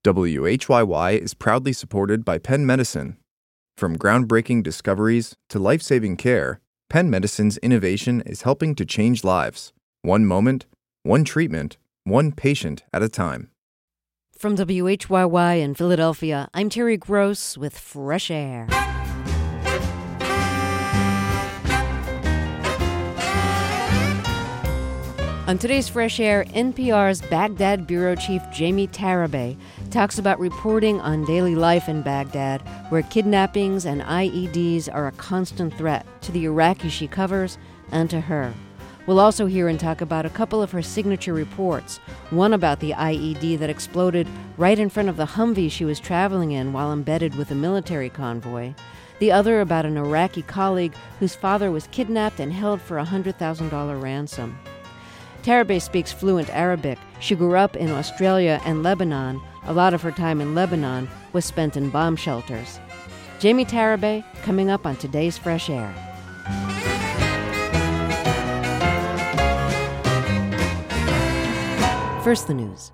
WHYY is proudly supported by Penn Medicine. From groundbreaking discoveries to life-saving care, Penn Medicine's innovation is helping to change lives. One moment, one treatment, one patient at a time. From WHYY in Philadelphia, I'm Terry Gross with Fresh Air. On today's Fresh Air, NPR's Baghdad Bureau Chief Jamie Tarabay talks about reporting on daily life in Baghdad, where kidnappings and IEDs are a constant threat to the Iraqis she covers and to her. We'll also hear and talk about a couple of her signature reports, one about the IED that exploded right in front of the Humvee she was traveling in while embedded with a military convoy, the other about an Iraqi colleague whose father was kidnapped and held for a $100,000 ransom. Tarabay speaks fluent Arabic. She grew up in Australia and Lebanon. A lot of her time in Lebanon was spent in bomb shelters. Jamie Tarabay coming up on today's Fresh Air. First, the news.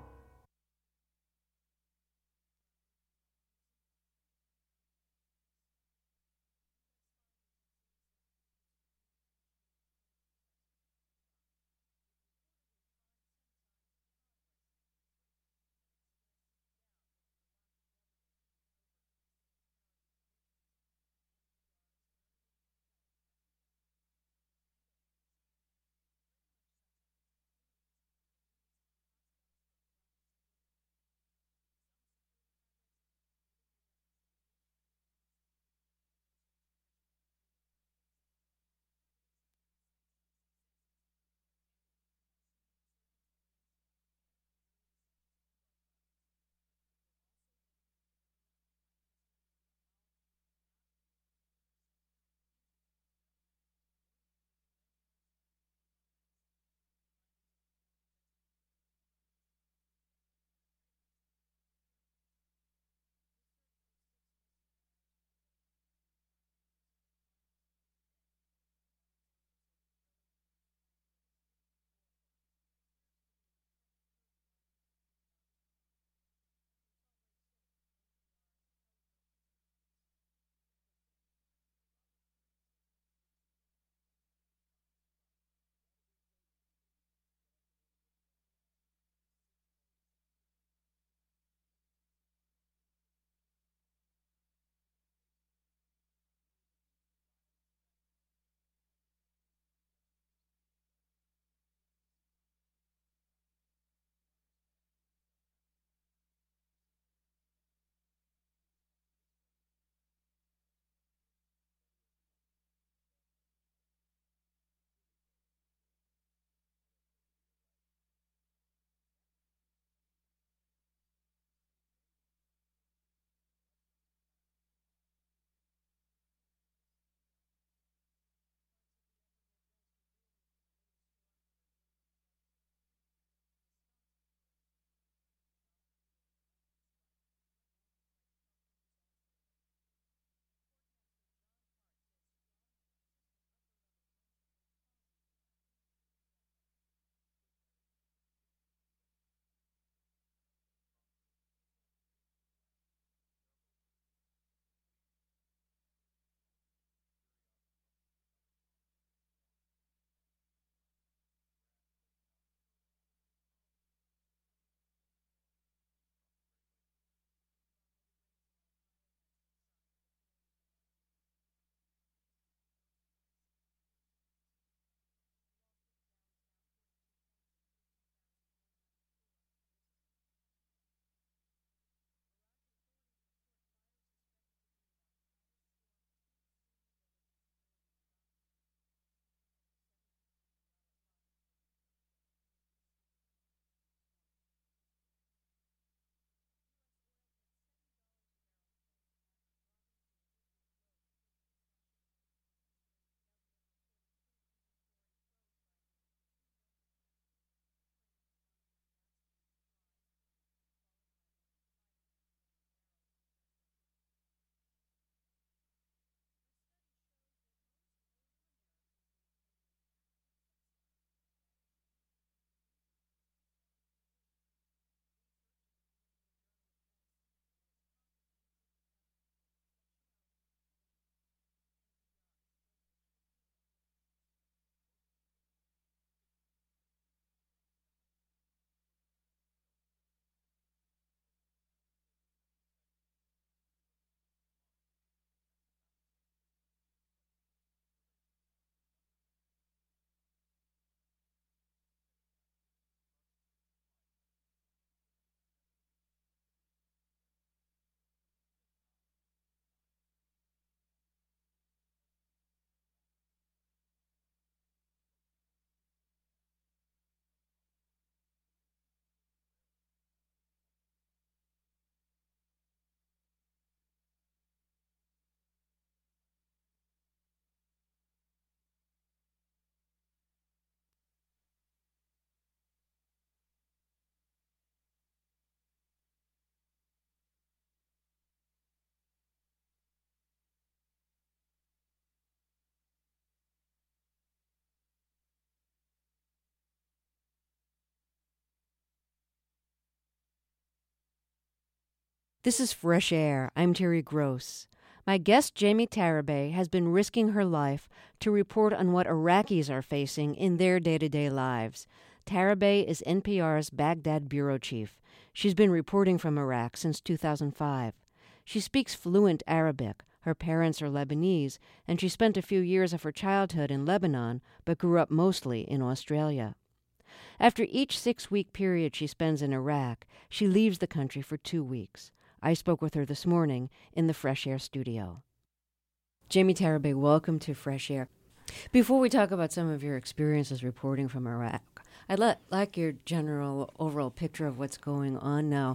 This is Fresh Air. I'm Terry Gross. My guest, Jamie Tarabay, has been risking her life to report on what Iraqis are facing in their day-to-day lives. Tarabay is NPR's Baghdad bureau chief. She's been reporting from Iraq since 2005. She speaks fluent Arabic. Her parents are Lebanese, and she spent a few years of her childhood in Lebanon, but grew up mostly in Australia. After each 6-week period she spends in Iraq, she leaves the country for 2 weeks. I spoke with her this morning in the Fresh Air studio. Jamie Tarabay, welcome to Fresh Air. Before we talk about some of your experiences reporting from Iraq, I'd like your general overall picture of what's going on now.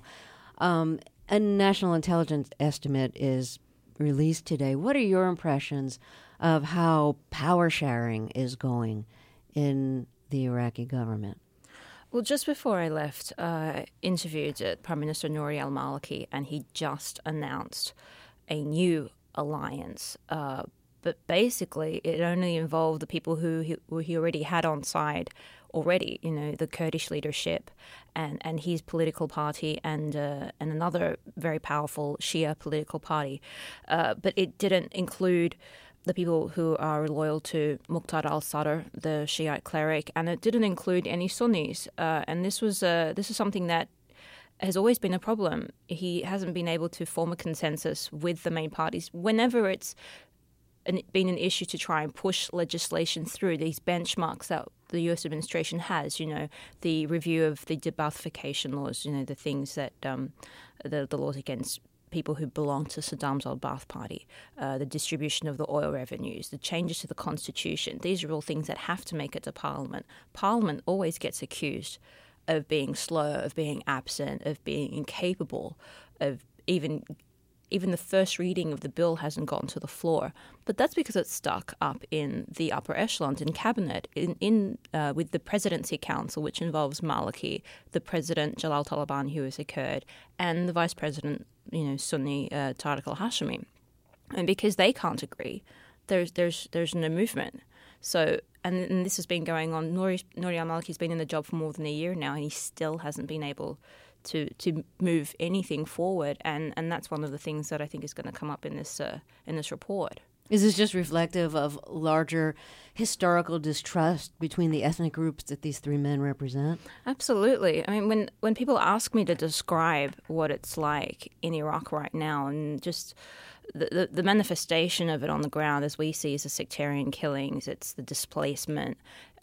A national intelligence estimate is released today. What are your impressions of how power sharing is going in the Iraqi government? Well, just before I left, I interviewed Prime Minister Nouri al-Maliki, and he just announced a new alliance. But basically, it only involved the people who he already had on side already, the Kurdish leadership and his political party and another very powerful Shia political party. But it didn't include the people who are loyal to Muqtada al-Sadr, the Shiite cleric, and it didn't include any Sunnis. And this is something that has always been a problem. He hasn't been able to form a consensus with the main parties. Whenever it's been an issue to try and push legislation through, these benchmarks that the U.S. administration has, the review of the de-Baathification laws, the things that the laws against people who belong to Saddam's old Ba'ath Party, the distribution of the oil revenues, the changes to the constitution. These are all things that have to make it to Parliament. Parliament always gets accused of being slow, of being absent, of being incapable, of even the first reading of the bill hasn't gotten to the floor. But that's because it's stuck up in the upper echelons in cabinet, with the Presidency Council, which involves Maliki, the President Jalal Taliban, who is a Kurd, and the Vice President, Sunni Tariq al-Hashimi. And because they can't agree, there's no movement. So, and this has been going on. Nouri al-Maliki's been in the job for more than a year now, and he still hasn't been able to move anything forward, and that's one of the things that I think is going to come up in this report. Is this just reflective of larger historical distrust between the ethnic groups that these three men represent? Absolutely. I mean, when people ask me to describe what it's like in Iraq right now, and just the manifestation of it on the ground, as we see, is the sectarian killings, it's the displacement,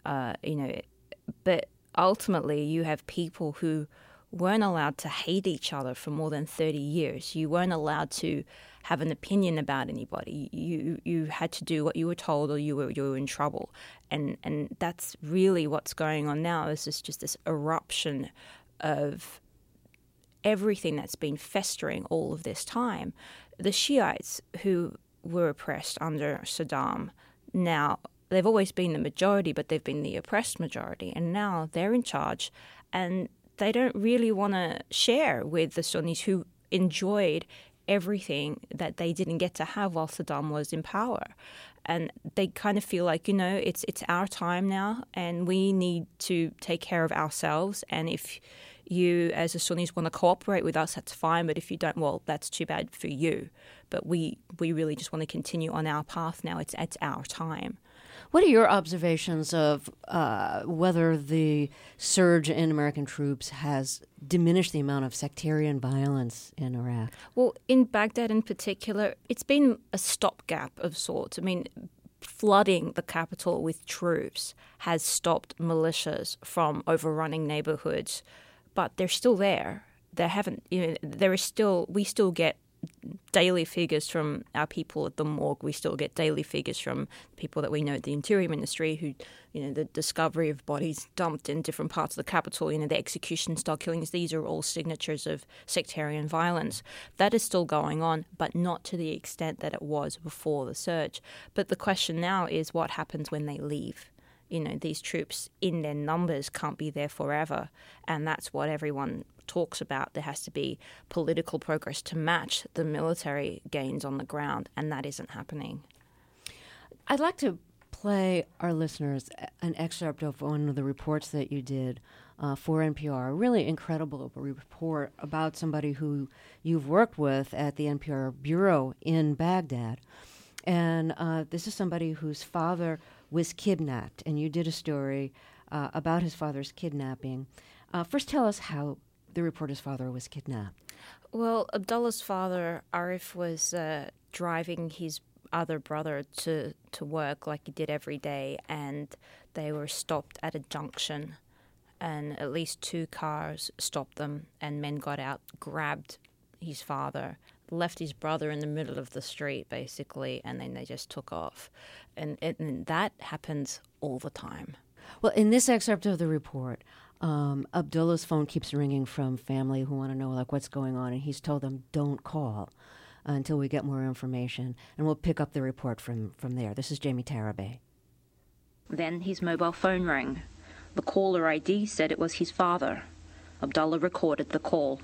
but ultimately you have people who weren't allowed to hate each other for more than 30 years. You weren't allowed to have an opinion about anybody. You had to do what you were told, or you were in trouble. And that's really what's going on now. Is just this eruption of everything that's been festering all of this time. The Shiites who were oppressed under Saddam, now they've always been the majority, but they've been the oppressed majority, and now they're in charge, and they don't really want to share with the Sunnis who enjoyed everything that they didn't get to have while Saddam was in power. And they kind of feel like, it's our time now, and we need to take care of ourselves. And if you, as the Sunnis, want to cooperate with us, that's fine. But if you don't, well, that's too bad for you. But we really just want to continue on our path now. It's our time. What are your observations of whether the surge in American troops has diminished the amount of sectarian violence in Iraq? Well, in Baghdad in particular, it's been a stopgap of sorts. I mean, flooding the capital with troops has stopped militias from overrunning neighborhoods, but they're still there. We still get daily figures from our people at the morgue. We still get daily figures from people that we know at the Interior Ministry who, the discovery of bodies dumped in different parts of the capital, the execution-style killings. These are all signatures of sectarian violence. That is still going on, but not to the extent that it was before the surge. But the question now is what happens when they leave? These troops in their numbers can't be there forever. And that's what everyone talks about. There has to be political progress to match the military gains on the ground, and that isn't happening. I'd like to play our listeners an excerpt of one of the reports that you did for NPR. A really incredible report about somebody who you've worked with at the NPR bureau in Baghdad. And this is somebody whose father was kidnapped, and you did a story about his father's kidnapping. First, tell us how the reporter's father was kidnapped. Well, Abdullah's father, Arif, was driving his other brother to work like he did every day, and they were stopped at a junction, and at least 2 cars stopped them, and men got out, grabbed his father, left his brother in the middle of the street, basically, and then they just took off. And that happens all the time. Well, in this excerpt of the report, Abdullah's phone keeps ringing from family who want to know what's going on, and he's told them, don't call until we get more information, and we'll pick up the report from there. This is Jamie Tarabay. Then his mobile phone rang. The caller ID said it was his father. Abdullah recorded the call.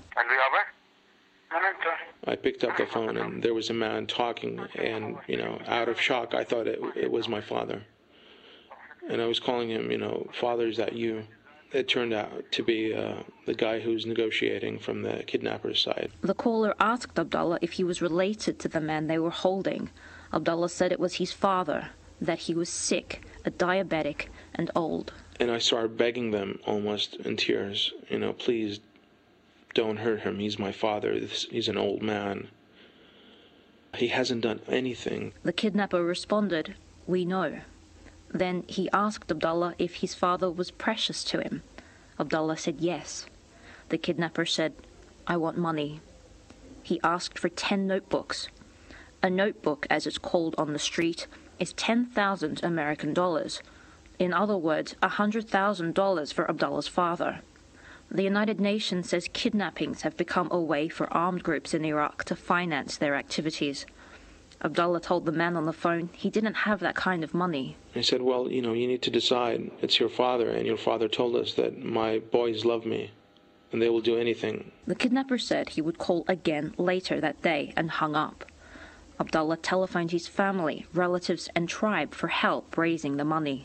I picked up the phone, and there was a man talking, and, out of shock, I thought it was my father. And I was calling him, Father, is that you? It turned out to be the guy who's negotiating from the kidnapper's side. The caller asked Abdullah if he was related to the man they were holding. Abdullah said it was his father, that he was sick, a diabetic, and old. And I started begging them almost in tears, please don't hurt him. He's my father. He's an old man. He hasn't done anything. The kidnapper responded, we know. Then he asked Abdullah if his father was precious to him. Abdullah said yes. The kidnapper said, I want money. He asked for 10 notebooks. A notebook, as it's called on the street, is 10,000 American dollars. In other words, $100,000 for Abdullah's father. The United Nations says kidnappings have become a way for armed groups in Iraq to finance their activities. Abdullah told the man on the phone he didn't have that kind of money. He said, well, you need to decide. It's your father, and your father told us that my boys love me, and they will do anything. The kidnapper said he would call again later that day and hung up. Abdullah telephoned his family, relatives, and tribe for help raising the money.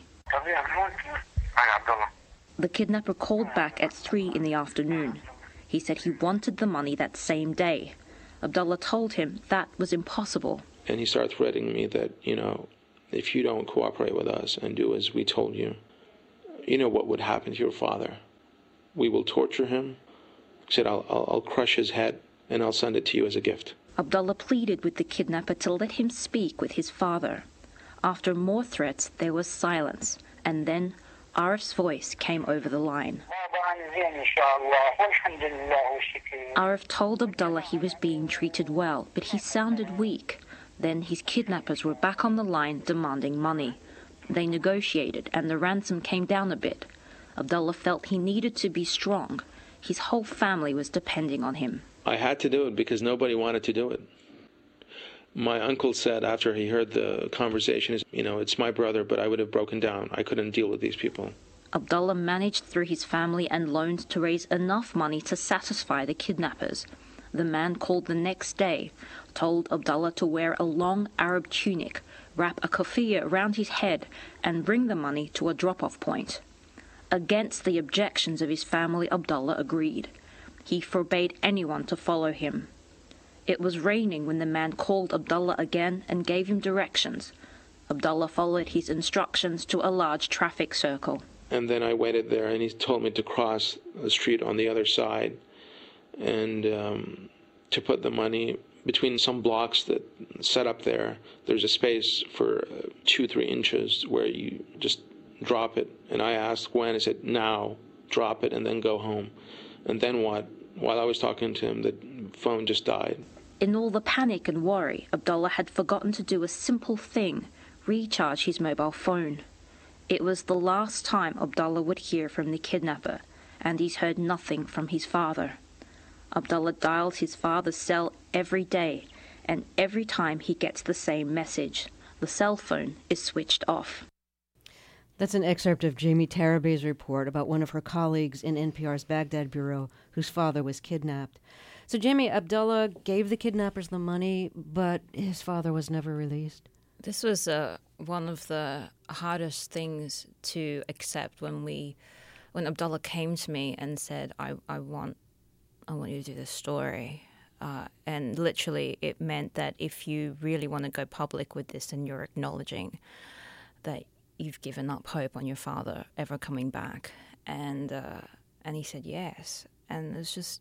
The kidnapper called back at 3 in the afternoon. He said he wanted the money that same day. Abdullah told him that was impossible. And he started threatening me that, if you don't cooperate with us and do as we told you, what would happen to your father? We will torture him. He said, I'll crush his head and I'll send it to you as a gift. Abdullah pleaded with the kidnapper to let him speak with his father. After more threats, there was silence, and then Arif's voice came over the line. Arif told Abdullah he was being treated well, but he sounded weak. Then his kidnappers were back on the line demanding money. They negotiated, and the ransom came down a bit. Abdullah felt he needed to be strong. His whole family was depending on him. I had to do it because nobody wanted to do it. My uncle said after he heard the conversation, it's my brother, but I would have broken down. I couldn't deal with these people. Abdullah managed through his family and loans to raise enough money to satisfy the kidnappers. The man called the next day, told Abdullah to wear a long Arab tunic, wrap a keffiyeh around his head, and bring the money to a drop-off point. Against the objections of his family, Abdullah agreed. He forbade anyone to follow him. It was raining when the man called Abdullah again and gave him directions. Abdullah followed his instructions to a large traffic circle. And then I waited there, and he told me to cross the street on the other side and to put the money between some blocks that set up there. There's a space for 2-3 inches where you just drop it. And I asked when. He said, now, drop it and then go home. And then what? While I was talking to him, the phone just died. In all the panic and worry, Abdullah had forgotten to do a simple thing, recharge his mobile phone. It was the last time Abdullah would hear from the kidnapper, and he's heard nothing from his father. Abdullah dials his father's cell every day, and every time he gets the same message. The cell phone is switched off. That's an excerpt of Jamie Tarabay's report about one of her colleagues in NPR's Baghdad bureau whose father was kidnapped. So, Jamie, Abdullah gave the kidnappers the money, but his father was never released. This was one of the hardest things to accept when when Abdullah came to me and said, I want you to do this story, and literally it meant that if you really want to go public with this, then you're acknowledging that you've given up hope on your father ever coming back. And he said yes. And it's just,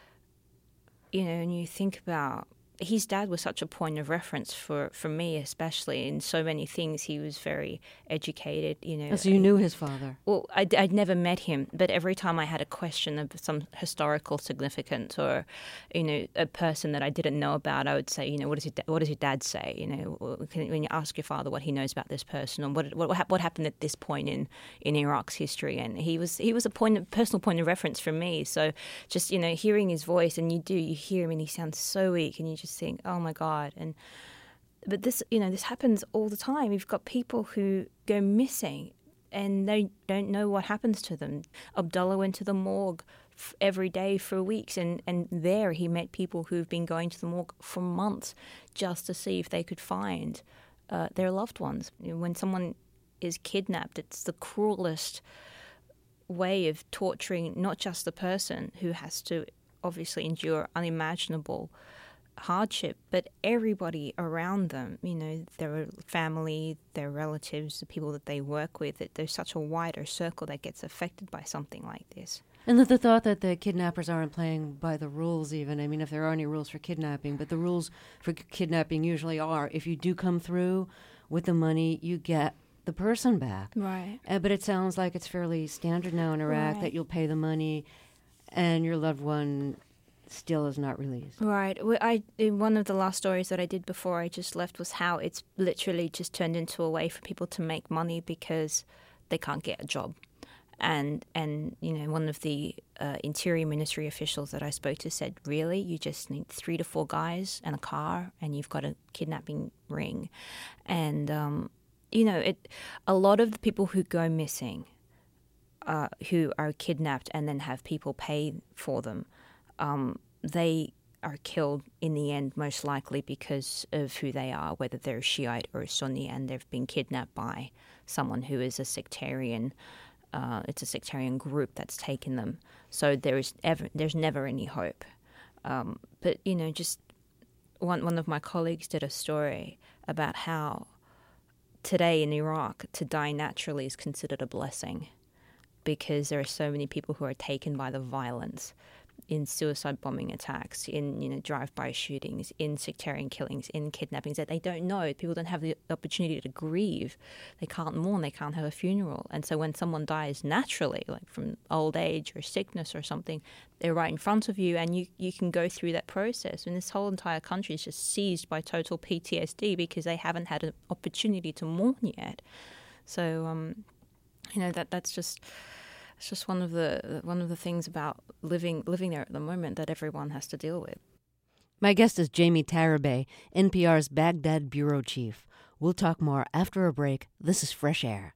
and you think about, his dad was such a point of reference for me, especially in so many things. He was very educated, So you knew his father? Well, I'd never met him, but every time I had a question of some historical significance or, a person that I didn't know about, I would say, what does your dad say? When you ask your father what he knows about this person, or what happened at this point in Iraq's history, and he was a personal point of reference for me. So just hearing his voice, and you hear him, and he sounds so weak, and you just think, oh my God. But this happens all the time. You've got people who go missing and they don't know what happens to them. Abdullah went to the morgue every day for weeks, and there he met people who've been going to the morgue for months just to see if they could find their loved ones. When someone is kidnapped, it's the cruelest way of torturing not just the person who has to obviously endure unimaginable hardship, but everybody around them, their family, their relatives, the people that they work with. There's such a wider circle that gets affected by something like this. And the thought that the kidnappers aren't playing by the rules even. I mean, if there are any rules for kidnapping, but the rules for kidnapping usually are, if you do come through with the money, you get the person back. Right. But it sounds like it's fairly standard now in Iraq that you'll pay the money and your loved one still is not released. Right. One of the last stories that I did before I just left was how it's literally just turned into a way for people to make money because they can't get a job. And one of the Interior Ministry officials that I spoke to said, really, you just need 3 to 4 guys and a car and you've got a kidnapping ring. And, a lot of the people who go missing, who are kidnapped and then have people pay for them, they are killed in the end most likely because of who they are, whether they're Shiite or Sunni, and they've been kidnapped by someone who is a sectarian. It's a sectarian group that's taken them. So there's never any hope. But just one of my colleagues did a story about how today in Iraq to die naturally is considered a blessing because there are so many people who are taken by the violence in suicide bombing attacks, in drive-by shootings, in sectarian killings, in kidnappings that they don't know. People don't have the opportunity to grieve. They can't mourn. They can't have a funeral. And so when someone dies naturally, like from old age or sickness or something, they're right in front of you and you can go through that process. And this whole entire country is just seized by total PTSD because they haven't had an opportunity to mourn yet. So, that's just... It's just one of the things about living there at the moment that everyone has to deal with. My guest is Jamie Tarabay, NPR's Baghdad bureau chief. We'll talk more after a break. This is Fresh Air.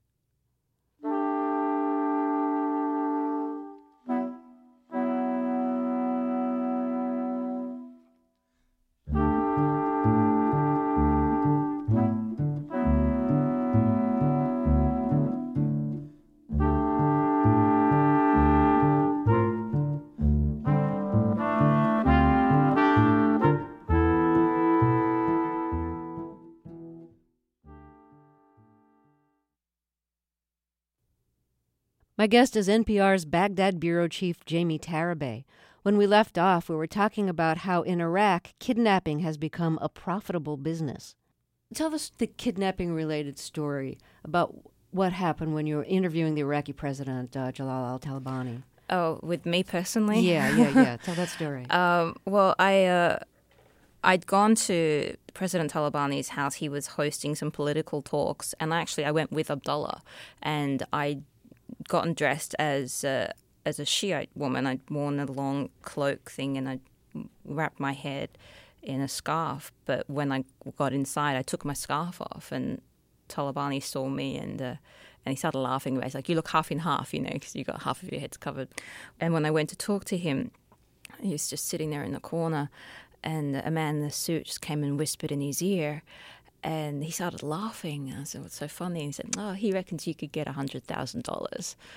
My guest is NPR's Baghdad bureau chief, Jamie Tarabay. When we left off, we were talking about how in Iraq, kidnapping has become a profitable business. Tell us the kidnapping-related story about what happened when you were interviewing the Iraqi president, Jalal al-Talabani. Oh, with me personally? Yeah. Tell that story. Well, I'd gone to President Talabani's house. He was hosting some political talks, and I went with Abdullah, and I'd gotten dressed as a Shiite woman. I'd worn a long cloak thing, and I'd wrapped my head in a scarf. But when I got inside, I took my scarf off, and Talabani saw me, and he started laughing. He's like, "You look half in half, because you got half of your head's covered." And when I went to talk to him, he was just sitting there in the corner, and a man in a suit just came and whispered in his ear, and he started laughing. I said, "What's so funny?" And he said, "Oh, he reckons you could get $100,000.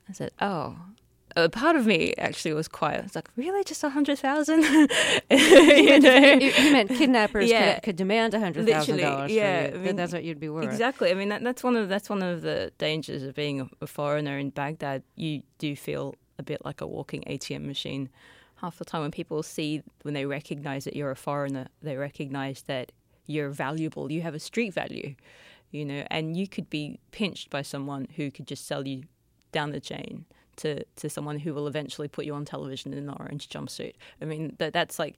I said, oh. Part of me actually was quiet. It's like, really, just 100,000? You meant kidnappers could demand $100,000. Yeah, for you. That's what you'd be worth. Exactly. I mean, that's one of the dangers of being a foreigner in Baghdad. You do feel a bit like a walking ATM machine. Half the time, when they recognize that you're a foreigner, they recognize that you're valuable. You have a street value, and you could be pinched by someone who could just sell you down the chain to someone who will eventually put you on television in an orange jumpsuit. I mean, that's like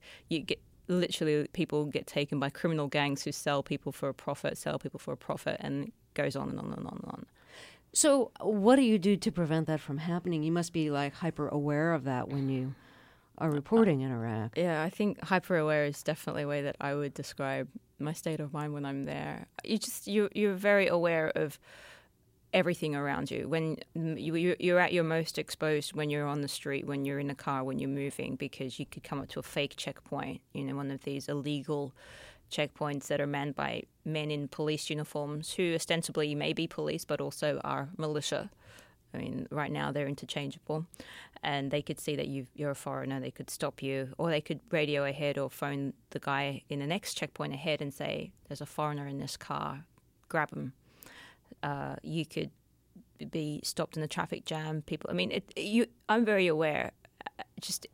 people get taken by criminal gangs who sell people for a profit, and it goes on and on and on and on. So what do you do to prevent that from happening? You must be like hyper aware of that when you are reporting in Iraq. Yeah, I think hyper aware is definitely a way that I would describe my state of mind when I'm there. You're very aware of everything around you. When you're at your most exposed when you're on the street, when you're in a car, when you're moving, because you could come up to a fake checkpoint, one of these illegal checkpoints that are manned by men in police uniforms who ostensibly may be police but also are militia. I mean, right now they're interchangeable, and they could see that you're a foreigner. They could stop you, or they could radio ahead or phone the guy in the next checkpoint ahead and say, there's a foreigner in this car, grab him. You could be stopped in a traffic jam. I'm very aware. Just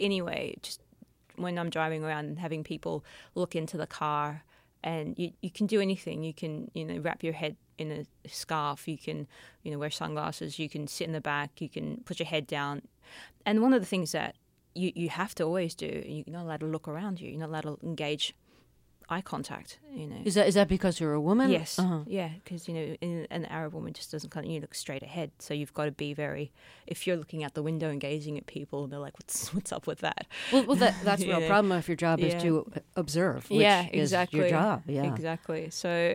when I'm driving around and having people look into the car, and you can do anything. You can wrap your head in a scarf. You can wear sunglasses. You can sit in the back. You can put your head down. And one of the things that you have to always do, you're not allowed to look around you. You're not allowed to engage eye contact. Is that because you're a woman? Yes. Yeah, because an Arab woman just doesn't look straight ahead. So you've got to be very. If you're looking out the window and gazing at people, they're like, "What's up with that?" Well, that's a real problem if your job is to observe. Which exactly. Is your job. Yeah, exactly. So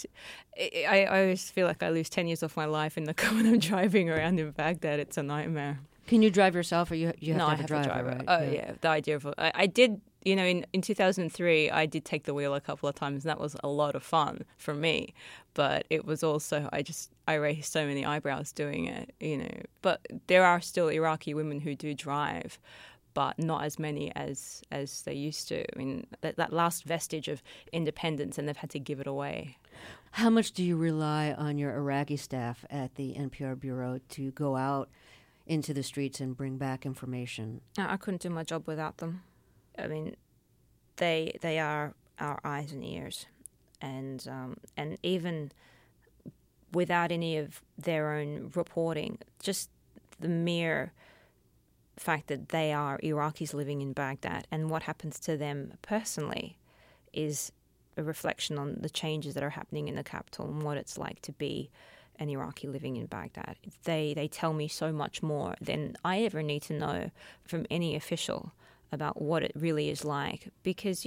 I always feel like I lose 10 years off my life in the car when I'm driving around in Baghdad. It's a nightmare. Can you drive yourself, or you have to have a driver? Right? Oh yeah. The idea of I did. In 2003, I did take the wheel a couple of times, and that was a lot of fun for me. But it was also, I raised so many eyebrows doing it, But there are still Iraqi women who do drive, but not as many as they used to. I mean, that last vestige of independence, and they've had to give it away. How much do you rely on your Iraqi staff at the NPR Bureau to go out into the streets and bring back information? I couldn't do my job without them. I mean, they are our eyes and ears, and even without any of their own reporting, just the mere fact that they are Iraqis living in Baghdad and what happens to them personally is a reflection on the changes that are happening in the capital and what it's like to be an Iraqi living in Baghdad. They tell me so much more than I ever need to know from any official about what it really is like. Because,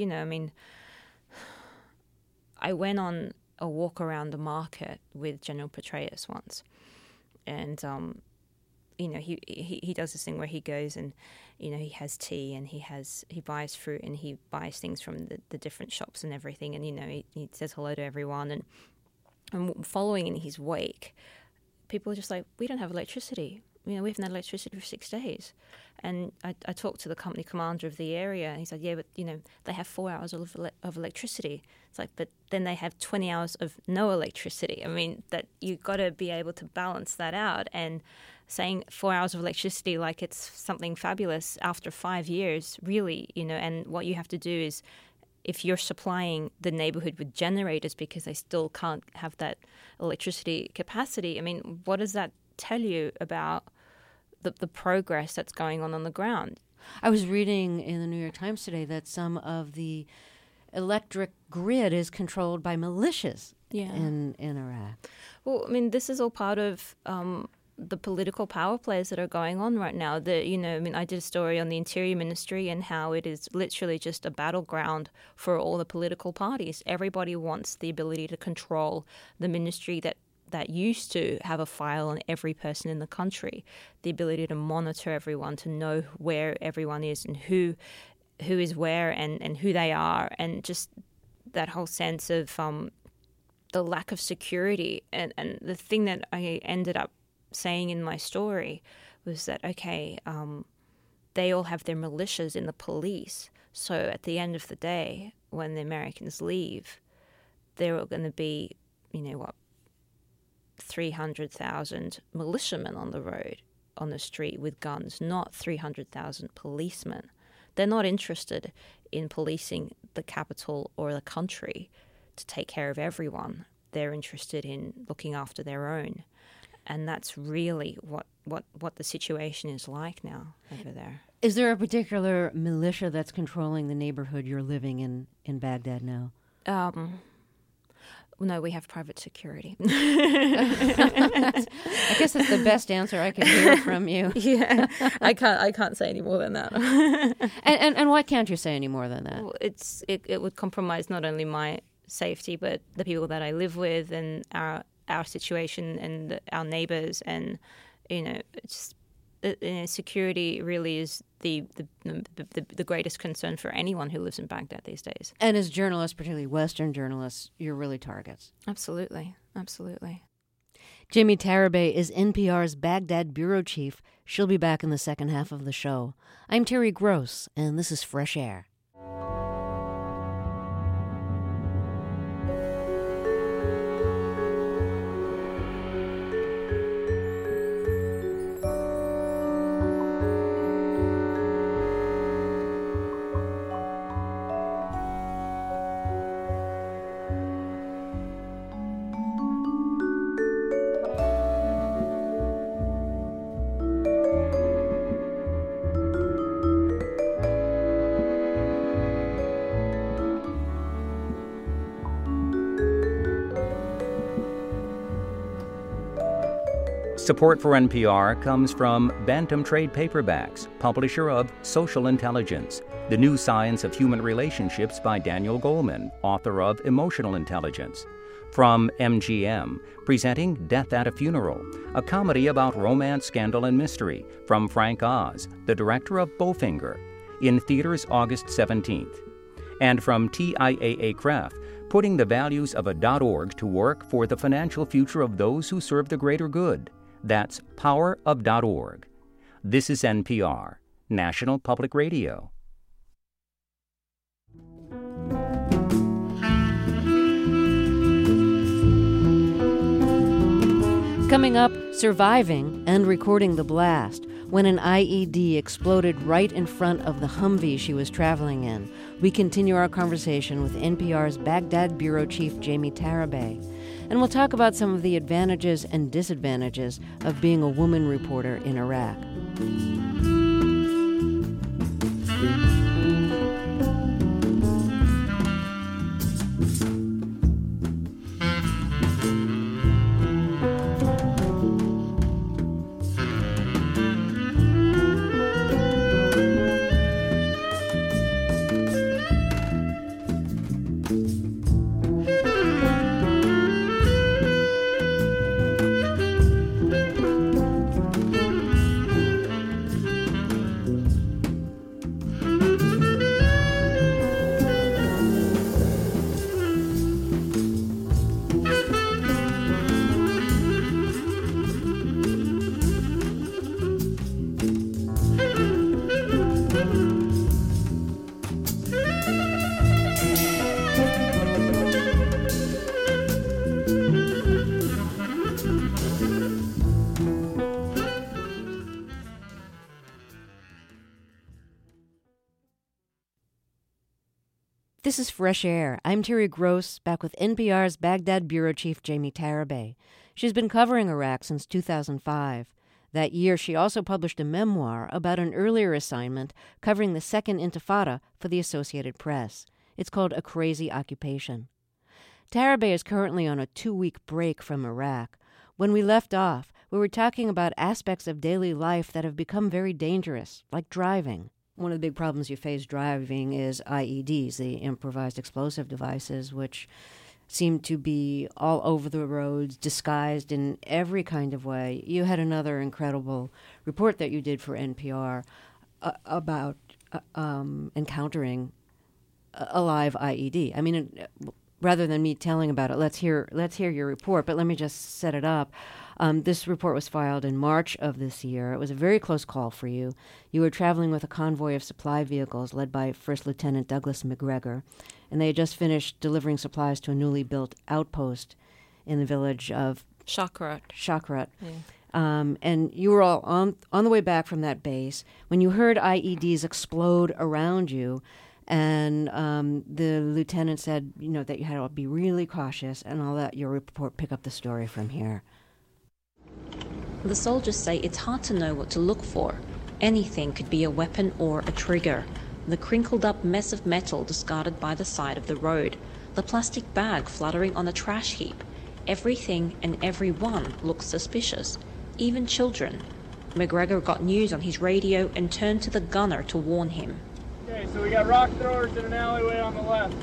I went on a walk around the market with General Petraeus once. And, he does this thing where he goes and, he has tea and he buys fruit and he buys things from the different shops and everything. And, he says hello to everyone. And following in his wake, people are just like, we don't have electricity. We haven't had electricity for 6 days. And I talked to the company commander of the area, and he said, yeah, but, they have 4 hours of electricity. It's like, but then they have 20 hours of no electricity. I mean, that you've got to be able to balance that out. And saying 4 hours of electricity like it's something fabulous after 5 years, really, and what you have to do is, if you're supplying the neighborhood with generators because they still can't have that electricity capacity, I mean, what does that tell you about the progress that's going on the ground? I was reading in the New York Times today that some of the electric grid is controlled by militias in Iraq. Well, I mean, this is all part of the political power plays that are going on right now. I did a story on the Interior Ministry and how it is literally just a battleground for all the political parties. Everybody wants the ability to control the ministry that used to have a file on every person in the country, the ability to monitor everyone, to know where everyone is and who is where and who they are, and just that whole sense of the lack of security. And the thing that I ended up saying in my story was that, okay, they all have their militias in the police. So at the end of the day, when the Americans leave, there are going to be, 300,000 militiamen on the road, on the street with guns, not 300,000 policemen. They're not interested in policing the capital or the country to take care of everyone. They're interested in looking after their own. And that's really what the situation is like now over there. Is there a particular militia that's controlling the neighborhood you're living in Baghdad now? No, we have private security. I guess that's the best answer I could hear from you. Yeah, I can't say any more than that. And why can't you say any more than that? Well, it would compromise not only my safety, but the people that I live with and our situation and our neighbors, and security really is the greatest concern for anyone who lives in Baghdad these days. And as journalists, particularly Western journalists, you're really targets. Absolutely. Jaime Tarabay is NPR's Baghdad bureau chief. She'll be back in the second half of the show. I'm Terry Gross, and this is Fresh Air. Support for NPR comes from Bantam Trade Paperbacks, publisher of Social Intelligence, The New Science of Human Relationships by Daniel Goleman, author of Emotional Intelligence. From MGM, presenting Death at a Funeral, a comedy about romance, scandal, and mystery, from Frank Oz, the director of Bowfinger, in theaters August 17th. And from TIAA-CREF, putting the values of a .org to work for the financial future of those who serve the greater good. That's powerof.org. This is NPR, National Public Radio. Coming up, surviving and recording the blast when an IED exploded right in front of the Humvee she was traveling in. We continue our conversation with NPR's Baghdad bureau chief Jaime Tarabay. And we'll talk about some of the advantages and disadvantages of being a woman reporter in Iraq. This is Fresh Air. I'm Terry Gross, back with NPR's Baghdad bureau chief Jaime Tarabay. She's been covering Iraq since 2005. That year, she also published a memoir about an earlier assignment covering the Second Intifada for the Associated Press. It's called A Crazy Occupation. Tarabay is currently on a 2-week break from Iraq. When we left off, we were talking about aspects of daily life that have become very dangerous, like driving. One of the big problems you face driving is IEDs, the improvised explosive devices, which seem to be all over the roads, disguised in every kind of way. You had another incredible report that you did for NPR about encountering a live IED. I mean, rather than me telling about it, let's hear your report, but let me just set it up. This report was filed in March of this year. It was a very close call for you. You were traveling with a convoy of supply vehicles led by First Lieutenant Douglas McGregor, and they had just finished delivering supplies to a newly built outpost in the village of Shakrat. Yeah. And you were all on the way back from that base when you heard IEDs explode around you, and the lieutenant said, that you had to be really cautious, and I'll let your report pick up the story from here. The soldiers say it's hard to know what to look for. Anything could be a weapon or a trigger. The crinkled up mess of metal discarded by the side of the road. The plastic bag fluttering on a trash heap. Everything and everyone looks suspicious. Even children. McGregor got news on his radio and turned to the gunner to warn him. Okay, so we got rock throwers in an alleyway on the left.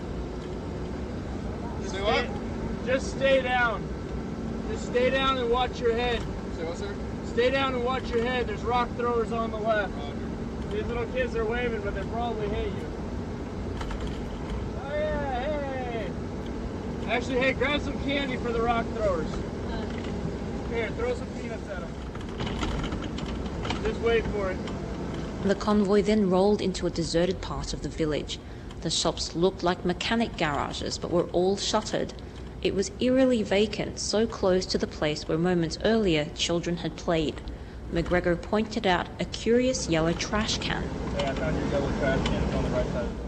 Just stay down. Just stay down and watch your head. Say what, sir? Stay down and watch your head. There's rock throwers on the left. These little kids are waving, but they probably hate you. Oh yeah, hey! Actually, hey, grab some candy for the rock throwers. Here, throw some peanuts at them. Just wait for it. The convoy then rolled into a deserted part of the village. The shops looked like mechanic garages, but were all shuttered. It was eerily vacant, so close to the place where moments earlier children had played. McGregor pointed out a curious yellow trash can. Hey, I found your yellow trash can. It's on the right side of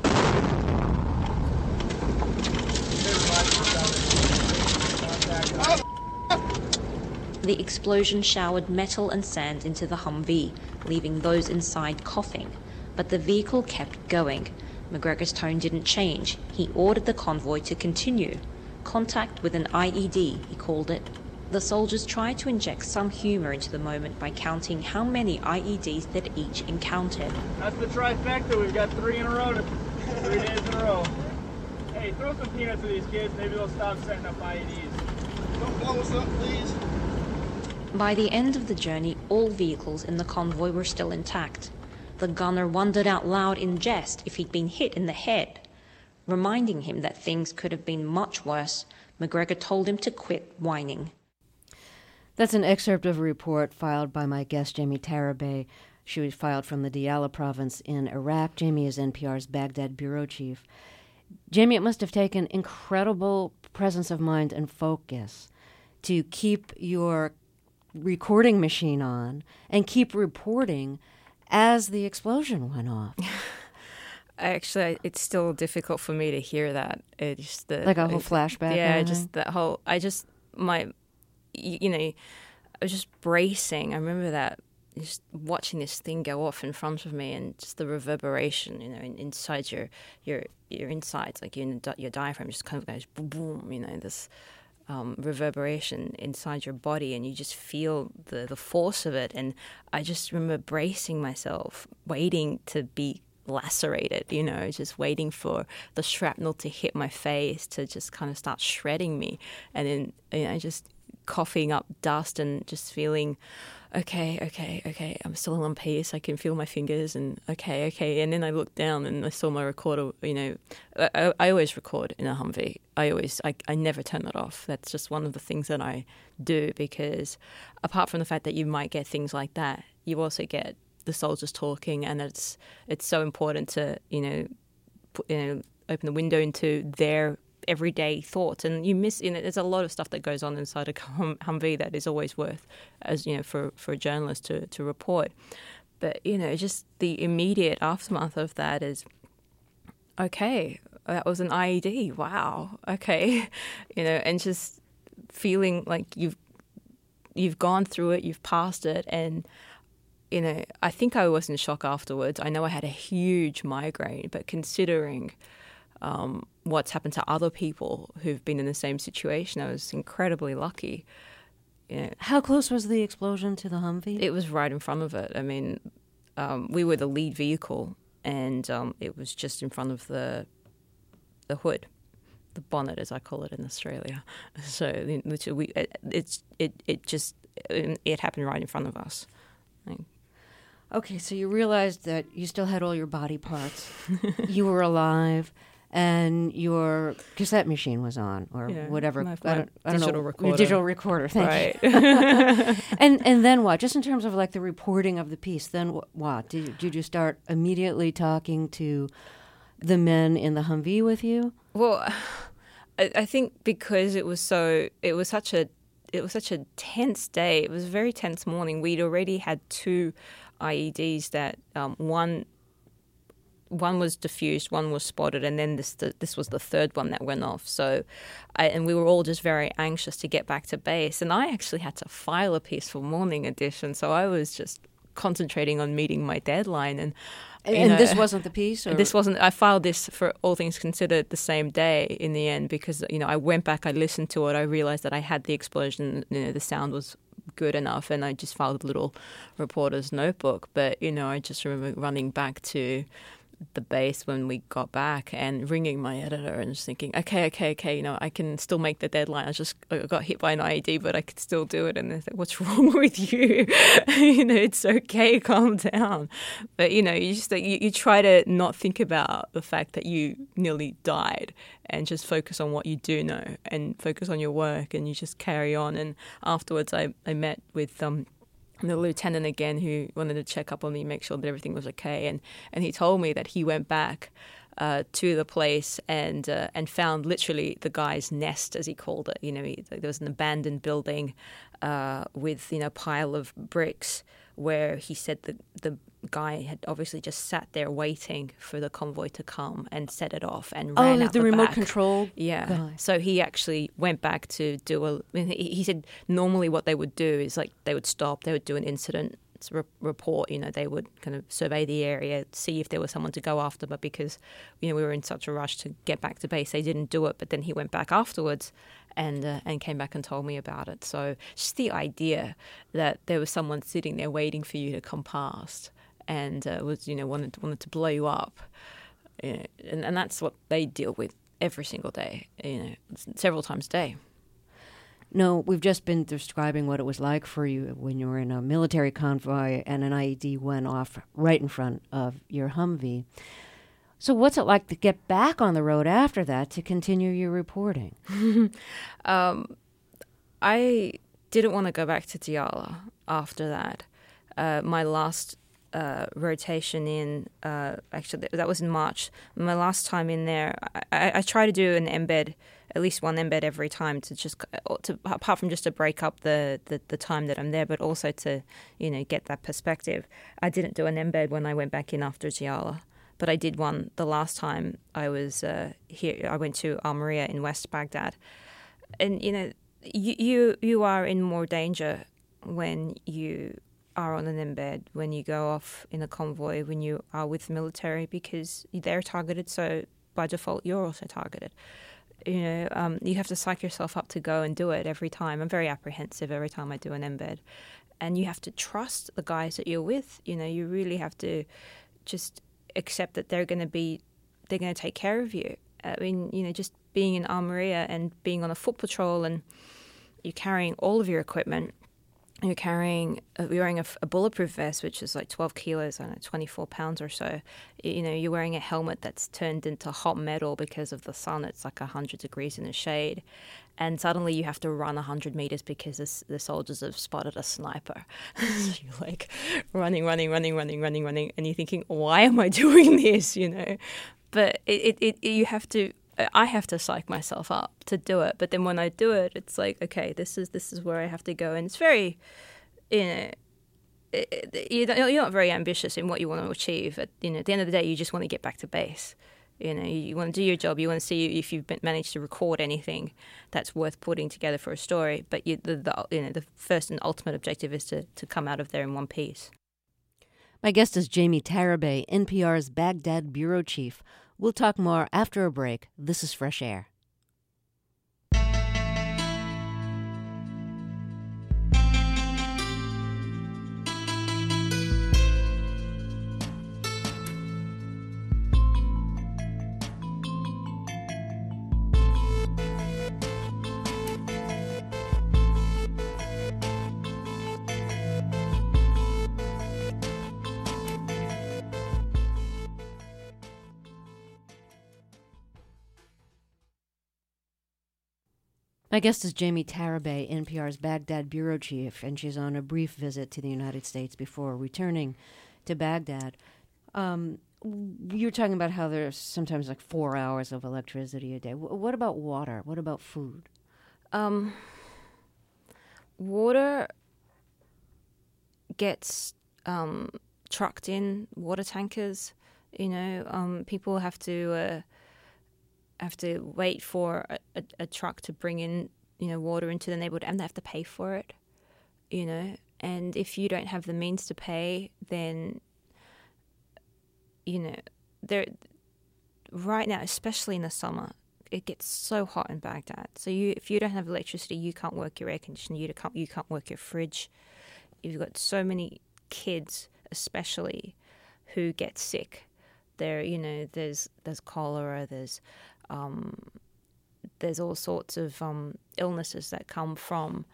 the The explosion showered metal and sand into the Humvee, leaving those inside coughing. But the vehicle kept going. McGregor's tone didn't change. He ordered the convoy to continue. Contact with an IED, he called it. The soldiers tried to inject some humor into the moment by counting how many IEDs they'd each encountered. That's the trifecta. We've got 3 in a row, 3 days in a row. Hey, throw some peanuts at these kids. Maybe they'll stop setting up IEDs. Don't blow us up, please. By the end of the journey, all vehicles in the convoy were still intact. The gunner wondered out loud in jest if he'd been hit in the head. Reminding him that things could have been much worse, McGregor told him to quit whining. That's an excerpt of a report filed by my guest, Jamie Tarabay. She was filed from the Diyala province in Iraq. Jamie is NPR's Baghdad bureau chief. Jamie, it must have taken incredible presence of mind and focus to keep your recording machine on and keep reporting as the explosion went off. Actually, it's still difficult for me to hear that. It's like a whole flashback. Yeah, just that whole. I was just bracing. I remember that, just watching this thing go off in front of me, and just the reverberation, inside your insides, like your diaphragm, just kind of goes boom, boom. This reverberation inside your body, and you just feel the force of it. And I just remember bracing myself, waiting to be lacerated, just waiting for the shrapnel to hit my face to just kind of start shredding me. And then, just coughing up dust and just feeling, okay, I'm still in one piece. I can feel my fingers and okay. And then I looked down and I saw my recorder, I always record in a Humvee. I never turn that off. That's just one of the things that I do, because apart from the fact that you might get things like that, you also get the soldiers talking, and it's so important to open the window into their everyday thoughts. And you miss there's a lot of stuff that goes on inside a Humvee that is always worth, as for a journalist to report. But just the immediate aftermath of that is, okay, that was an IED, wow, okay, and just feeling like you've gone through it, you've passed it. And I think I was in shock afterwards. I know I had a huge migraine, but considering what's happened to other people who've been in the same situation, I was incredibly lucky. How close was the explosion to the Humvee? It was right in front of it. I mean, we were the lead vehicle, and it was just in front of the hood, the bonnet, as I call it in Australia. So it happened right in front of us. Okay, so you realized that you still had all your body parts. You were alive, and your cassette machine was on, or whatever. My I don't digital know. recorder. Your digital recorder. Thank you. And then what? Just in terms of like the reporting of the piece, then what? Did you start immediately talking to the men in the Humvee with you? Well, I think because it was such a tense day. It was a very tense morning. We'd already had 2 IEDs that one was diffused, one was spotted, and then this was the third one that went off. So, and we were all just very anxious to get back to base. And I actually had to file a piece for Morning Edition, so I was just concentrating on meeting my deadline. And this wasn't the piece? Or? This wasn't. I filed this for All Things Considered the same day in the end because, I went back, I listened to it, I realized that I had the explosion, the sound was good enough, and I just filed a little reporter's notebook. But, I just remember running back to the base when we got back and ringing my editor and just thinking, okay, I can still make the deadline. I got hit by an IED, but I could still do it. And they're like, what's wrong with you? It's okay, calm down. But, you try to not think about the fact that you nearly died and just focus on what you do know and focus on your work, and you just carry on. And afterwards I met with the lieutenant again, who wanted to check up on me, make sure that everything was okay, and he told me that he went back to the place and found literally the guy's nest, as he called it. There was an abandoned building with a pile of bricks, where he said the guy had obviously just sat there waiting for the convoy to come and set it off and ran out the remote back. Control guy. So he actually went back to do he said normally what they would do is like they would stop, they would do an incident report, they would kind of survey the area, see if there was someone to go after, but because we were in such a rush to get back to base, they didn't do it. But then he went back afterwards and came back and told me about it. So just the idea that there was someone sitting there waiting for you to come past and was wanted to blow you up, and that's what they deal with every single day, several times a day. No, we've just been describing what it was like for you when you were in a military convoy and an IED went off right in front of your Humvee. So what's it like to get back on the road after that to continue your reporting? I didn't want to go back to Diyala after that. My last rotation in, actually, that was in March. My last time in there, I try to do an embed, at least one embed every time to apart from just to break up the time that I'm there, but also to, get that perspective. I didn't do an embed when I went back in after Diyala, but I did one the last time I was here. I went to Al Maria in West Baghdad. And, you are in more danger when you are on an embed, when you go off in a convoy, when you are with the military, because they're targeted, so by default you're also targeted. You have to psych yourself up to go and do it every time. I'm very apprehensive every time I do an embed. And you have to trust the guys that you're with. You really have to just accept that they're going to take care of you. I mean, just being in Al Maria and being on a foot patrol, and you're carrying all of your equipment. You're wearing a bulletproof vest, which is like 12 kilos, 24 pounds or so. You're wearing a helmet that's turned into hot metal because of the sun. It's like 100 degrees in the shade. And suddenly you have to run 100 meters because the soldiers have spotted a sniper. You're like running. And you're thinking, why am I doing this? But you have to. I have to psych myself up to do it, but then when I do it, it's like, okay, this is where I have to go, and it's very, you're not very ambitious in what you want to achieve. At the end of the day, you just want to get back to base. You want to do your job. You want to see if you've managed to record anything that's worth putting together for a story. But the first and ultimate objective is to come out of there in one piece. My guest is Jamie Tarabay, NPR's Baghdad bureau chief. We'll talk more after a break. This is Fresh Air. My guest is Jamie Tarabay, NPR's Baghdad bureau chief, and she's on a brief visit to the United States before returning to Baghdad. You're talking about how there's sometimes like 4 hours of electricity a day. What about water? What about food? Water gets trucked in, water tankers. People have to wait for a truck to bring in, water into the neighborhood, and they have to pay for it, And if you don't have the means to pay, then, there, right now, especially in the summer, it gets so hot in Baghdad. So if you don't have electricity, you can't work your air conditioner. You can't work your fridge. You've got so many kids, especially, who get sick. There's cholera. There's all sorts of illnesses that come from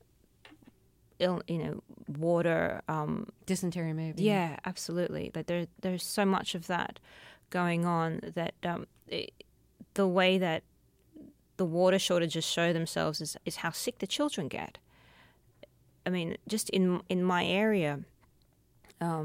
water. Dysentery, maybe. Yeah, absolutely. Like there's so much of that going on that the way that the water shortages show themselves is how sick the children get. I mean, just in my area, a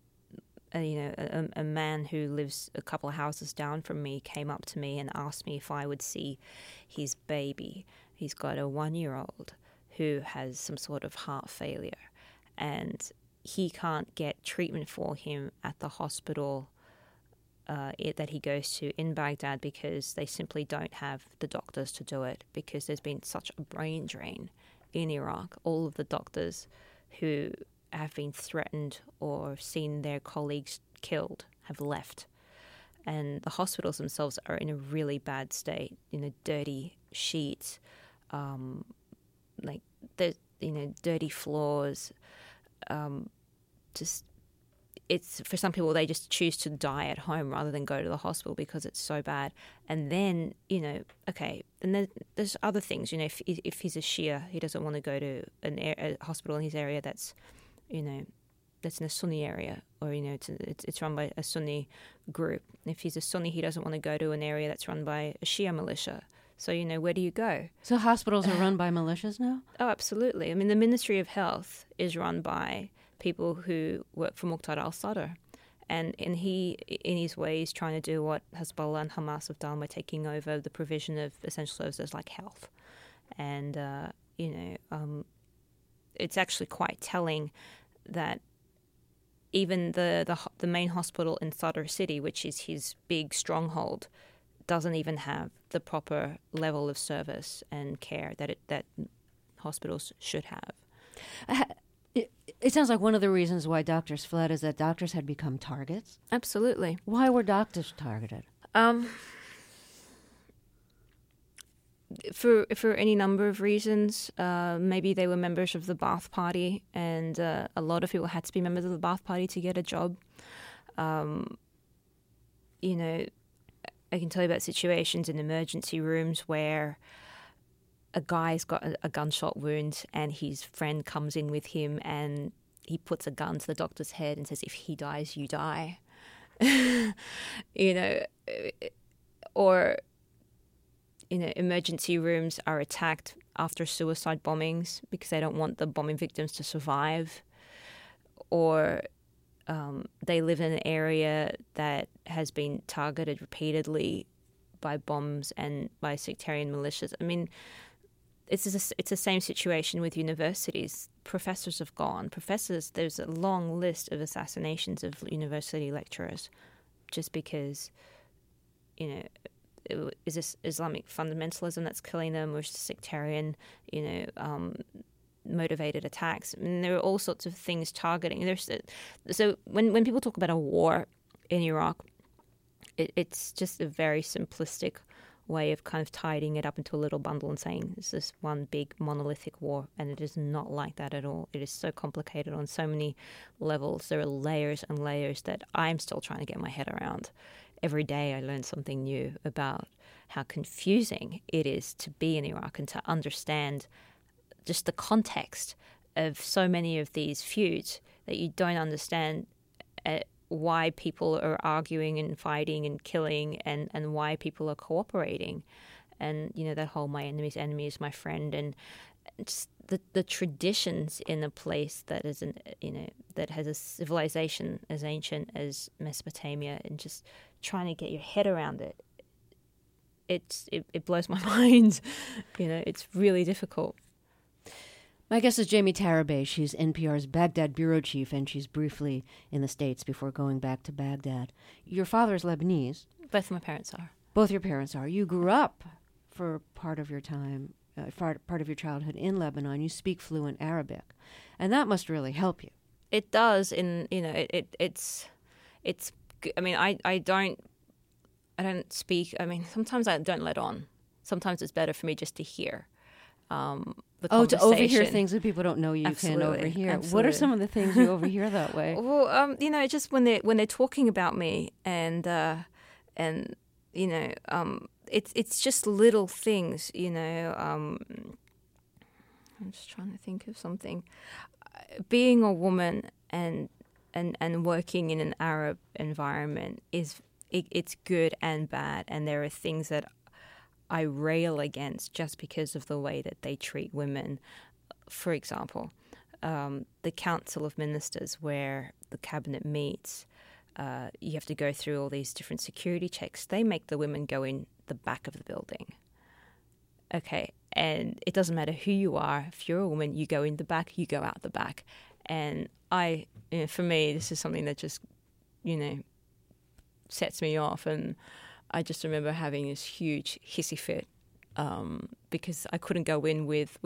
man who lives a couple of houses down from me came up to me and asked me if I would see his baby. He's got a 1-year-old who has some sort of heart failure, and he can't get treatment for him at the hospital that he goes to in Baghdad because they simply don't have the doctors to do it, because there's been such a brain drain in Iraq. All of the doctors who have been threatened or seen their colleagues killed have left. And the hospitals themselves are in a really bad state, dirty sheets, dirty floors. It's for some people, they just choose to die at home rather than go to the hospital because it's so bad. And then, and there's other things, if he's a Shia, he doesn't want to go to a hospital in his area that's in a Sunni area, or it's run by a Sunni group. If he's a Sunni, he doesn't want to go to an area that's run by a Shia militia. So where do you go? So hospitals are run by militias now? Oh, absolutely. I mean, the Ministry of Health is run by people who work for Muqtada al-Sadr, and he, in his way, is trying to do what Hezbollah and Hamas have done by taking over the provision of essential services like health, and it's actually quite telling that even the main hospital in Sadr City, which is his big stronghold, doesn't even have the proper level of service and care that hospitals should have. It sounds like one of the reasons why doctors fled is that doctors had become targets. Absolutely. Why were doctors targeted? For any number of reasons. Maybe they were members of the Ba'ath Party, and a lot of people had to be members of the Ba'ath Party to get a job. I can tell you about situations in emergency rooms where a guy's got a gunshot wound and his friend comes in with him and he puts a gun to the doctor's head and says, if he dies, you die. Or emergency rooms are attacked after suicide bombings because they don't want the bombing victims to survive. Or they live in an area that has been targeted repeatedly by bombs and by sectarian militias. I mean, it's the same situation with universities. Professors have gone. There's a long list of assassinations of university lecturers just because, is this Islamic fundamentalism that's killing them, or is it sectarian, motivated attacks? I mean, there are all sorts of things targeting. So when people talk about a war in Iraq, it's just a very simplistic way of kind of tidying it up into a little bundle and saying this is one big monolithic war, and it is not like that at all. It is so complicated on so many levels. There are layers and layers that I'm still trying to get my head around. Every day I learn something new about how confusing it is to be in Iraq and to understand just the context of so many of these feuds, that you don't understand why people are arguing and fighting and killing, and why people are cooperating. and that whole "my enemy's enemy is my friend," and just the traditions in a place that is that has a civilization as ancient as Mesopotamia, and just trying to get your head around it. It blows my mind. It's really difficult. My guest is Jamie Tarabay. She's NPR's Baghdad bureau chief, and she's briefly in the States before going back to Baghdad. Your father is Lebanese. Both of my parents are. Both your parents are. You grew up for part of your time, part of your childhood in Lebanon. You speak fluent Arabic, and that must really help you. It does. It's. I mean, I don't speak. I mean, sometimes I don't let on. Sometimes it's better for me just to hear. The conversation. To overhear things that people don't know you Absolutely. can overhear. Absolutely. What are some of the things you overhear that way? Well, just when they're talking about me, and it's just little things. I'm just trying to think of something. Being a woman and working in an Arab environment it's good and bad, and there are things that I rail against just because of the way that they treat women. For example, the Council of Ministers, where the cabinet meets, you have to go through all these different security checks. They make the women go in the back of the building. Okay, and it doesn't matter who you are. If you're a woman, you go in the back, you go out the back. And for me, this is something that just, sets me off. And I just remember having this huge hissy fit because I couldn't go in with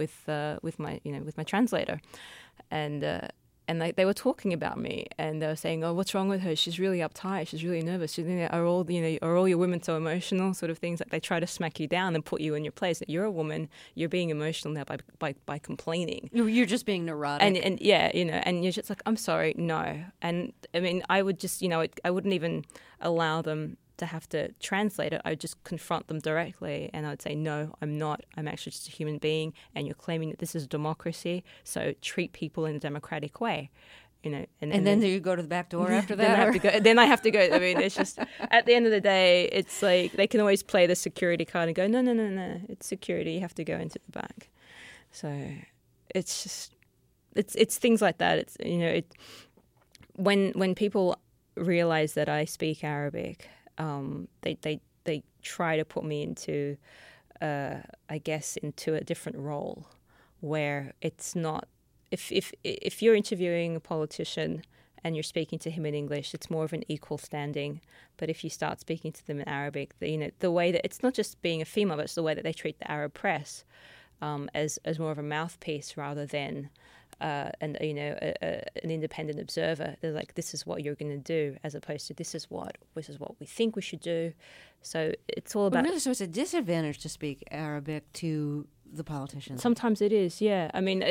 my translator, and they were talking about me, and they were saying, "Oh, what's wrong with her? She's really uptight. She's really nervous. Are all your women so emotional?" Sort of things. Like they try to smack you down and put you in your place. That you're a woman, you're being emotional now by complaining. You're just being neurotic. And and you're just like, I'm sorry, no. And I mean, I would just, I wouldn't even allow them to have to translate it. I would just confront them directly, and I would say, no, I'm not. I'm actually just a human being, and you're claiming that this is a democracy, so treat people in a democratic way. And then you go to the back door after that? Then I have to go. I mean, it's just, at the end of the day, it's like they can always play the security card and go, no, it's security. You have to go into the back. So it's just, it's things like that. It's, when people realize that I speak Arabic, they try to put me into, I guess, into a different role where it's not. If you're interviewing a politician and you're speaking to him in English, it's more of an equal standing. But if you start speaking to them in Arabic, the way that it's not just being a female, but it's the way that they treat the Arab press as more of a mouthpiece rather than an independent observer. They're like, this is what you're going to do, as opposed to this is what we think we should do. So it's all about. Really, so it's a disadvantage to speak Arabic to the politicians. Sometimes it is, yeah. I mean,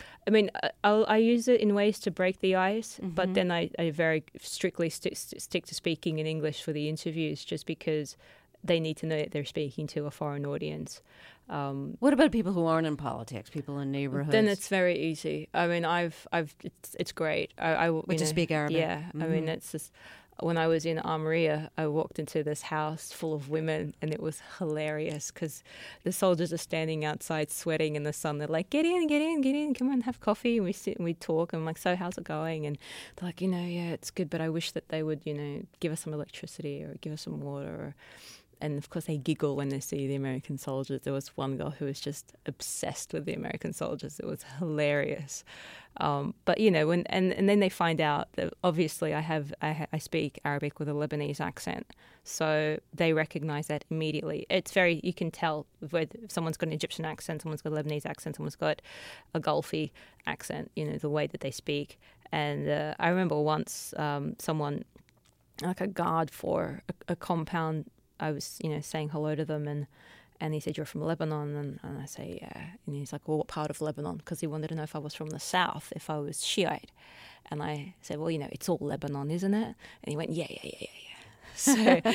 I use it in ways to break the ice, but then I very strictly stick to speaking in English for the interviews, just because they need to know that they're speaking to a foreign audience. What about people who aren't in politics, people in neighborhoods? Then it's very easy. I mean, it's great. To speak Arabic. Yeah, I mean, it's just. When I was in Almeria, I walked into this house full of women, and it was hilarious because the soldiers are standing outside sweating in the sun. They're like, get in, come on, have coffee. And we sit and we talk, and I'm like, so how's it going? And they're like, yeah, it's good, but I wish that they would, give us some electricity or give us some water. And of course, they giggle when they see the American soldiers. There was one girl who was just obsessed with the American soldiers. It was hilarious. But when and then they find out that obviously I speak Arabic with a Lebanese accent, so they recognize that immediately. It's you can tell whether someone's got an Egyptian accent, someone's got a Lebanese accent, someone's got a Gulfi accent. The way that they speak. And I remember once someone, like a guard for a compound. I was, saying hello to them, and he said, "You're from Lebanon?" And I say, "Yeah." And he's like, "Well, what part of Lebanon?" Because he wanted to know if I was from the south, if I was Shiite. And I said, "Well, it's all Lebanon, isn't it?" And he went, "Yeah." So,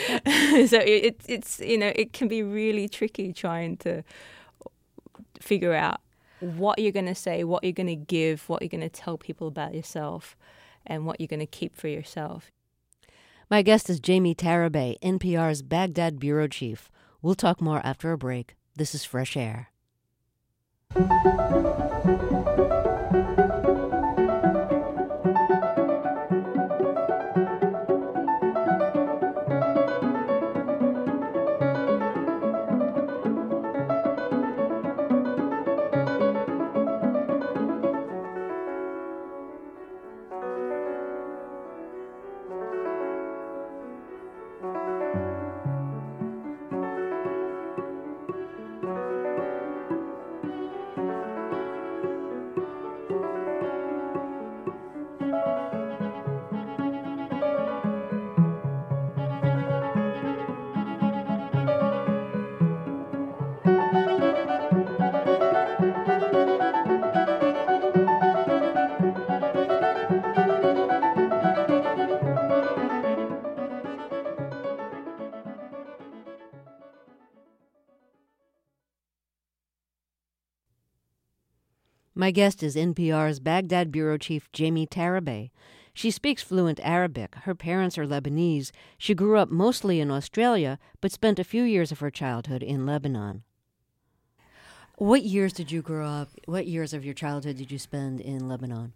it's it can be really tricky trying to figure out what you're going to say, what you're going to give, what you're going to tell people about yourself, and what you're going to keep for yourself. My guest is Jamie Tarabay, NPR's Baghdad bureau chief. We'll talk more after a break. This is Fresh Air. My guest is NPR's Baghdad bureau chief Jamie Tarabay. She speaks fluent Arabic. Her parents are Lebanese. She grew up mostly in Australia, but spent a few years of her childhood in Lebanon. What years did you grow up? What years of your childhood did you spend in Lebanon?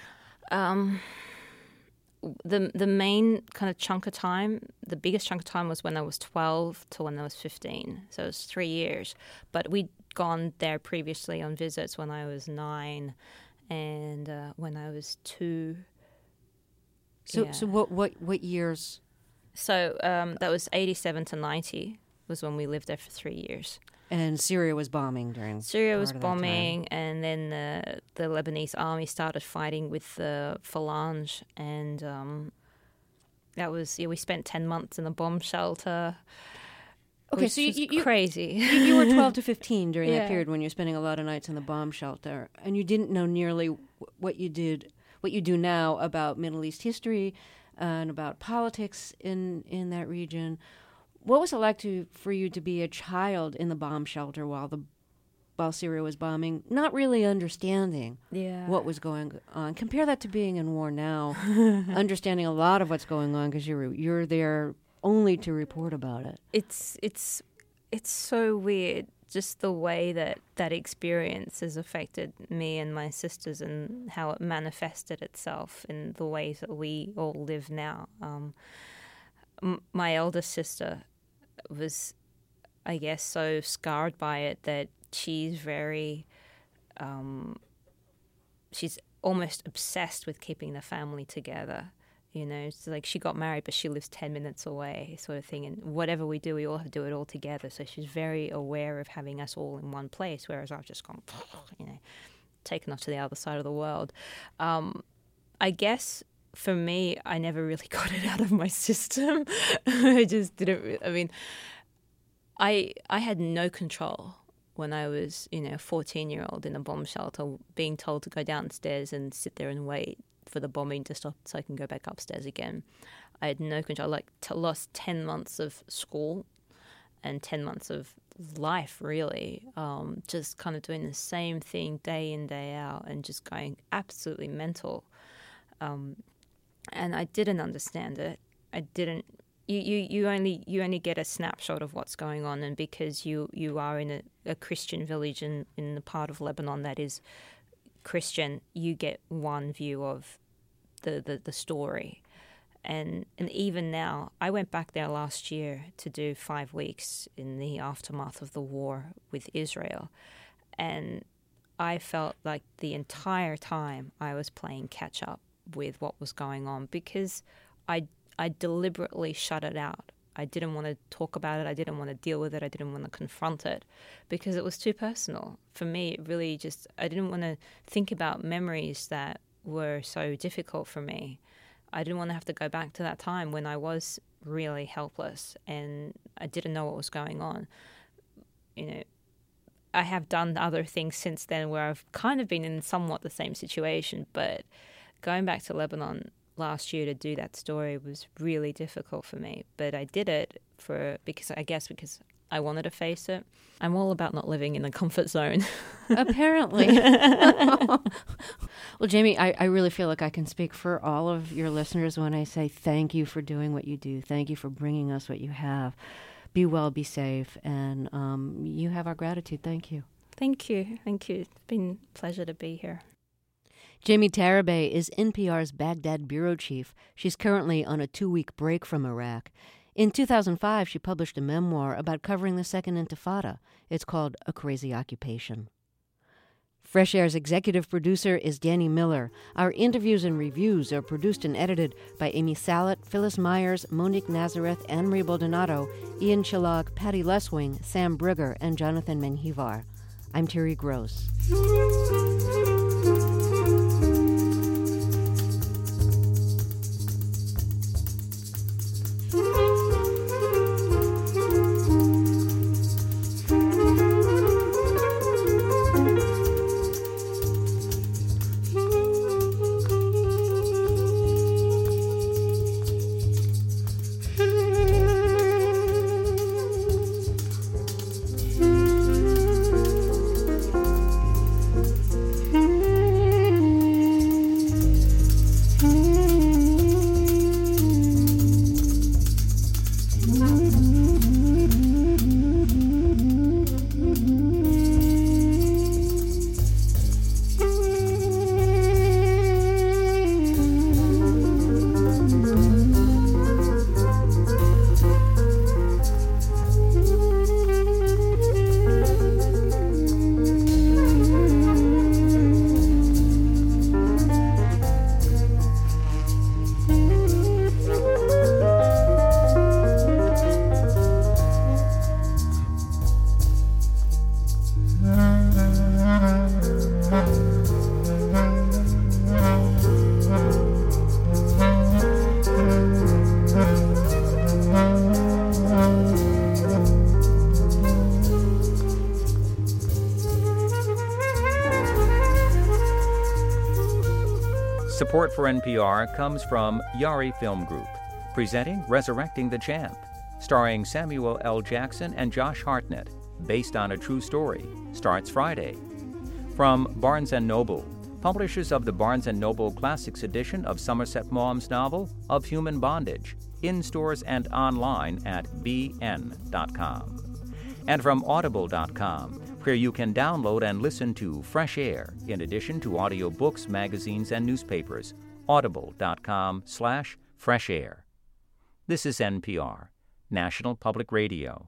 The main kind of chunk of time, the biggest chunk of time was when I was 12 to when I was 15. So it was 3 years. But we'd gone there previously on visits when I was 9 and when I was 2. So what years? So that was 87 to 90 was when we lived there for 3 years. And Syria was bombing during Syria was bombing, and then the Lebanese army started fighting with the Phalange, and that was we spent 10 months in a bomb shelter. Okay, so you crazy. You were 12 to 15 during that period when you're spending a lot of nights in the bomb shelter, and you didn't know nearly what you do now about Middle East history and about politics in that region. What was it like for you to be a child in the bomb shelter while Syria was bombing, not really understanding what was going on? Compare that to being in war now, understanding a lot of what's going on because you're there only to report about it. It's so weird, just the way that experience has affected me and my sisters and how it manifested itself in the ways that we all live now. My eldest sister was, I guess, so scarred by it that she's very, she's almost obsessed with keeping the family together. You know, it's like she got married, but she lives 10 minutes away, sort of thing. And whatever we do, we all have to do it all together. So she's very aware of having us all in one place, whereas I've just gone, taken off to the other side of the world. I guess for me, I never really got it out of my system. I just didn't. I mean, I had no control when I was, a 14-year-old in a bomb shelter, being told to go downstairs and sit there and wait for the bombing to stop so I can go back upstairs again. I had no control. Lost 10 months of school and 10 months of life, really, just kind of doing the same thing day in, day out and just going absolutely mental. And I didn't understand it. I didn't. You only get a snapshot of what's going on, and because you are in a Christian village in the part of Lebanon that is Christian, you get one view of the story. And even now, I went back there last year to do 5 weeks in the aftermath of the war with Israel, and I felt like the entire time I was playing catch up with what was going on because I deliberately shut it out. I didn't want to talk about it. I didn't want to deal with it. I didn't want to confront it because it was too personal. For me, it really just, I didn't want to think about memories that were so difficult for me. I didn't want to have to go back to that time when I was really helpless and I didn't know what was going on. I have done other things since then where I've kind of been in somewhat the same situation, but going back to Lebanon last year to do that story was really difficult for me. But I did it because I wanted to face it. I'm all about not living in the comfort zone. Apparently. Well, Jamie, I really feel like I can speak for all of your listeners when I say thank you for doing what you do. Thank you for bringing us what you have. Be well, be safe, and you have our gratitude. Thank you. Thank you. Thank you. It's been a pleasure to be here. Jamie Tarabay is NPR's Baghdad bureau chief. She's currently on a 2-week break from Iraq. In 2005, she published a memoir about covering the Second Intifada. It's called A Crazy Occupation. Fresh Air's executive producer is Danny Miller. Our interviews and reviews are produced and edited by Amy Salet, Phyllis Myers, Monique Nazareth, Anne-Marie Baldonado, Ian Chillag, Patty Leswing, Sam Brigger, and Jonathan Menjivar. I'm Terry Gross. Support for NPR comes from Yari Film Group, presenting Resurrecting the Champ, starring Samuel L. Jackson and Josh Hartnett, based on a true story, starts Friday. From Barnes & Noble, publishers of the Barnes & Noble Classics edition of Somerset Maugham's novel Of Human Bondage, in stores and online at bn.com. And from audible.com, where you can download and listen to Fresh Air, in addition to audiobooks, magazines, and newspapers. audible.com/fresh air. This is NPR, National Public Radio.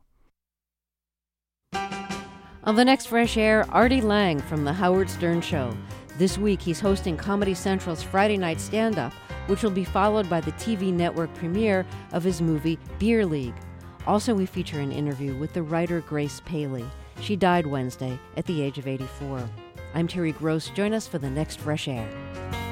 On the next Fresh Air, Artie Lang from The Howard Stern Show. This week, he's hosting Comedy Central's Friday Night Stand-Up, which will be followed by the TV network premiere of his movie Beer League. Also, we feature an interview with the writer Grace Paley. She died Wednesday at the age of 84. I'm Terry Gross. Join us for the next Fresh Air.